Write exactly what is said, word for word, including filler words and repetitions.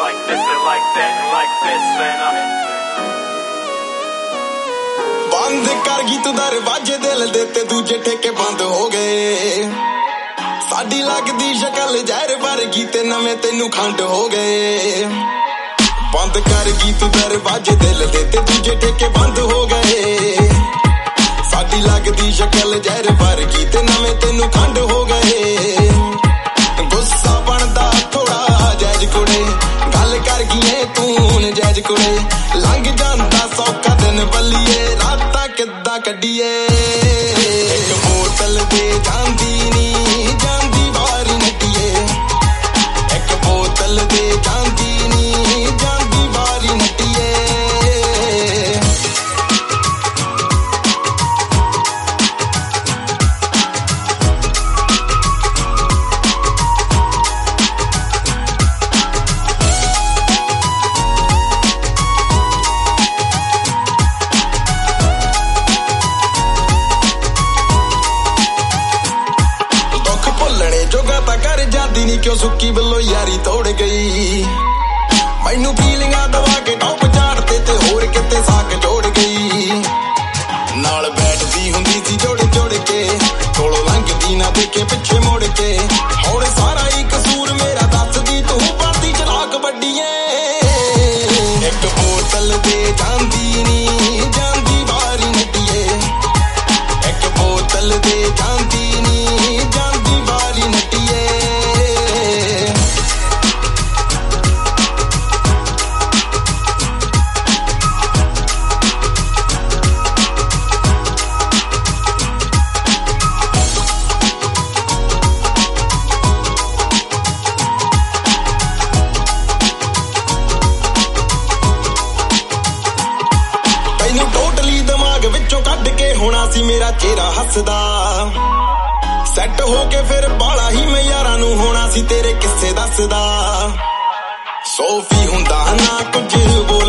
like this and like that and like this and I ਬੰਦ ਕਰ ਗਈ ਤੂੰ ਦਰਵਾਜ਼ੇ ਦਿਲ ਦੇ ਤੇ ਦੂਜੇ ਠੇਕੇ ਬੰਦ ਹੋ ਗਏ ਸਾਡੀ ਲੱਗਦੀ ਸ਼ਕਲ ਜ਼ਹਿਰ ਵਰਗੀ ਤੇ ਨਵੇਂ ਤੈਨੂੰ ਖੰਡ ਹੋ ਗਏ ਬੰਦ ਕਰ ਗਈ ਤੂੰ ਦਰਵਾਜ਼ੇ ਦਿਲ ਦੇ ਤੇ ਦੂਜੇ ਠੇਕੇ ਬੰਦ ਹੋ ਗਏ ਸਾਡੀ ਲੱਗਦੀ ਸ਼ਕਲ ਜ਼ਹਿਰ ਵਰਗੀ ਤੇ ਨਵੇਂ ਤੈਨੂੰ ਖੰਡ ਹੋ ਗਏ ਗੁੱਸਾ ਬਣਦਾ ਥੋੜਾ ਜੈਜ ਕੁੜੇ ਗੱਲ ਕਰ ਗਈਏ ਤੂੰ ਨਜਾਇਜ਼ ਕੁੜੇ ਲੰਘ ਜਾਂਦਾ ਸੌਖਾ ਦਿਨ ਬੱਲੀਏ ਰਾਤਾਂ ਕਿੱਦਾਂ ਕੱਢੀਏ ਇੱਕ ਬੋਤਲ ਦੇ ਜਾਂਦੀ ਨੀ ਜਾਂਦੀ ਵਾਰੀ ਨੱਟੀਏ ਇੱਕ ਬੋਤਲ ਦੇ ਜਾਂਦੀ ਨੀ ਜਾਂਦੀ ਵਾਰੀ ਨੱਟੀਏ ਜਾਂਦੀ ਨੀ ਕਿਉਂ ਸੁੱਕੀ ਵੱਲੋਂ ਯਾਰੀ ਤੋੜ ਗਈ ਮੈਨੂੰ ਫੀਲਿੰਗਾਂ ਦਵਾ ਕੇ ਟੌਪ ਝਾੜਤੇ ਤੇ ਹੋਰ ਕਿਤੇ ਸਾਕ ਜੋੜ ਗਈ ਨਾਲ ਬੈਠਦੀ ਹੁੰਦੀ ਸੀ ਜੋੜ ਜੋੜ ਕੇ ਕੋਲੋਂ ਲੰਘਦੀ ਨਾ ਦੇਖੇ ਪਿੱਛੇ ਮੁੜ ਕੇ ਹੁਣ ਸਾਰਾ ਹੀ ਕਸੂਰ ਮੇਰਾ ਦੱਸਦੀ ਤੂੰ ਪਾਤੀ ਚਲਾਕ ਵੱਡੀਏ ਇੱਕ ਬੋਤਲ ਦੇ ਜਾਂਦੀ ਨੀ ਜਾਂਦੀ ਵਾਰੀ ਨੱਟੀਏ ਇੱਕ ਬੋਤਲ ਦੇ ਜਾਂਦੀ ਨੀ ਜਾਂਦੀ ਵਾਰੀ ਨੱਟੀਏ ਹੋਣਾ ਸੀ ਮੇਰਾ ਚਿਹਰਾ ਹੱਸਦਾ ਸੈੱਟ ਹੋ ਕੇ ਫਿਰ ਬਾਲਾ ਹੀ ਮੈਂ ਯਾਰਾਂ ਨੂੰ ਹੋਣਾ ਸੀ ਤੇਰੇ ਕਿੱਸੇ ਦੱਸਦਾ ਸੋਫੀ ਹੁੰਦਾ ਨਾ ਕੁਝ